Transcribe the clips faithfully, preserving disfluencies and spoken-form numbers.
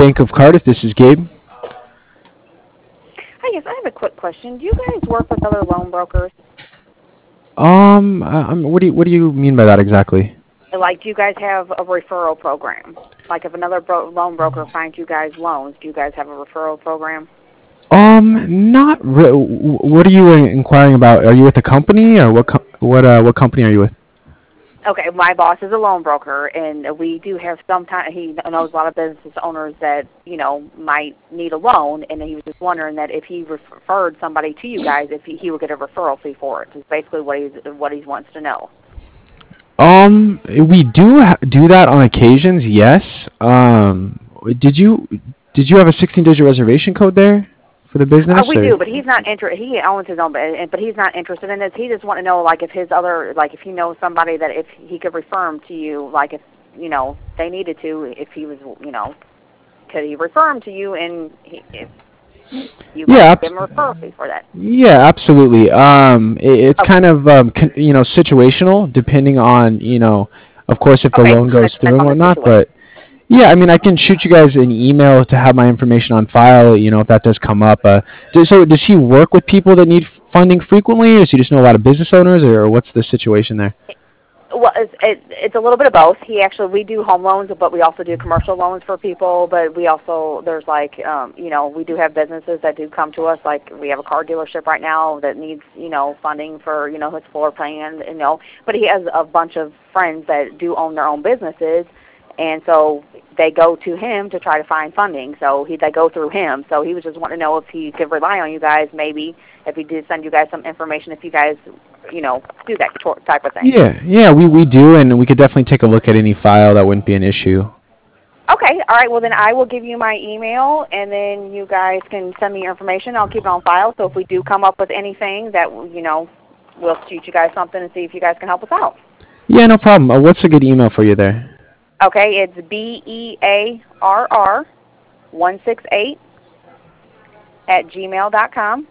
Bank of Cardiff. This is Gabe. Hi, yes, I have a quick question. Do you guys work with other loan brokers? Um, uh, um, what do you what do you mean by that exactly? Like, do you guys have a referral program? Like, if another bro- loan broker finds you guys loans, do you guys have a referral program? Um, not re- What are you inquiring about? Are you with a company, or what? Co- what? Uh, what company are you with? Okay, my boss is a loan broker, and we do have some time. He knows a lot of business owners that you know might need a loan, and he was just wondering that if he referred somebody to you guys, if he, he would get a referral fee for it. Is basically what he's what he wants to know. Um, we do ha- do that on occasions. Yes. Um, did you did you have a sixteen-digit reservation code there for the business? Uh, we Or? do, but he's not inter. He owns his own, but but he's not interested in this. He just want to know, like, if his other, like, if he knows somebody that if he could refer him to you, like, if you know they needed to, if he was, you know, could he refer him to you, and he, if you Yeah, guys abs- give him a referral fee for that. yeah, absolutely. Um, it, it's Okay. kind of um, con- you know, situational, depending on, you know, of course, if the Okay. loan So goes that through depends and on the whatnot. situation. But yeah, I mean, I can shoot you guys an email to have my information on file. You know, if that does come up. Uh, do, so does he work with people that need funding frequently, or does he just know a lot of business owners, or what's the situation there? Well, it's, it, it's a little bit of both. He actually, we do home loans, but we also do commercial loans for people. But we also, there's like, um, you know, we do have businesses that do come to us. Like, we have a car dealership right now that needs, you know, funding for, you know, his floor plan, you know. But he has a bunch of friends that do own their own businesses, and so they go to him to try to find funding. So he, they go through him. So he was just wanting to know if he could rely on you guys, maybe, if he did send you guys some information, if you guys, you know, do that type of thing. Yeah, yeah, we we do, and we could definitely take a look at any file. That wouldn't be an issue. Okay, all right. Well, then I will give you my email, and then you guys can send me your information. I'll keep it on file, so if we do come up with anything that, you know, we'll shoot you guys something and see if you guys can help us out. Yeah, no problem. Uh, what's a good email for you there? Okay, it's B E A R R one six eight at gmail dot com.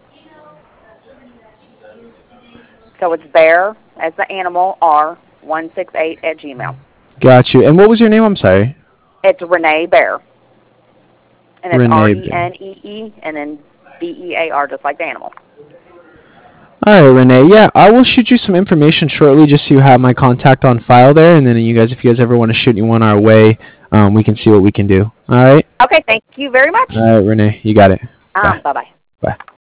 So it's bear, as the animal, R, one six eight at Gmail. Got you. And what was your name? I'm sorry. It's Renee Bear. And it's Renee R E Bear. N E E, and then B E A R, just like the animal. All right, Renee. Yeah, I will shoot you some information shortly, just so you have my contact on file there, and then you guys, if you guys ever want to shoot you one our way, um, we can see what we can do. All right. Okay, thank you very much. All right, Renee. You got it. Um, Bye. bye-bye. Bye.